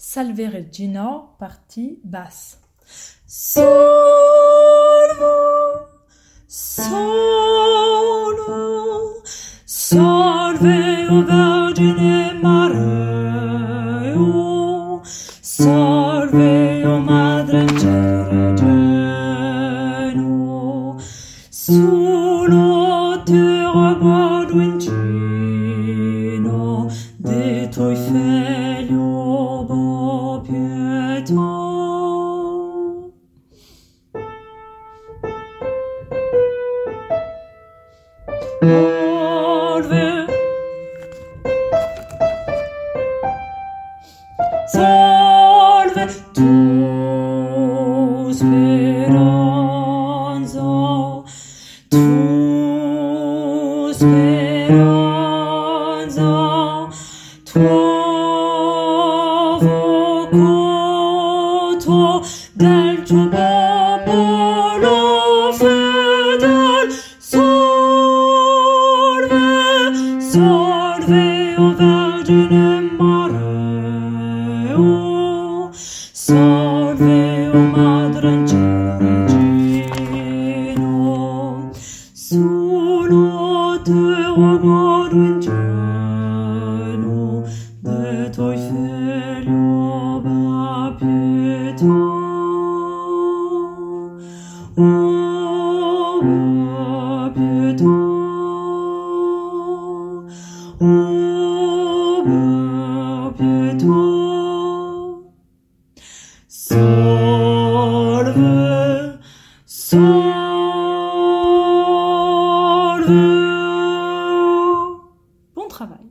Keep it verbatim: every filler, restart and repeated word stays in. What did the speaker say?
Salve Regina, partie basse. Salve, salve, salve o Vergine Maria, salve o Madre Regina, solo te riguardo in cielo, de tuoi figli ho pietà. Salve, salve tu speranza, tu speranza, tuo vocato del tuo popolo fedel. Salve o Vergine Maria, salve o Madre Regina, solo te riguardo in cielo, de tuoi figli abbia pietà. Oh, abbia pietà. Oh,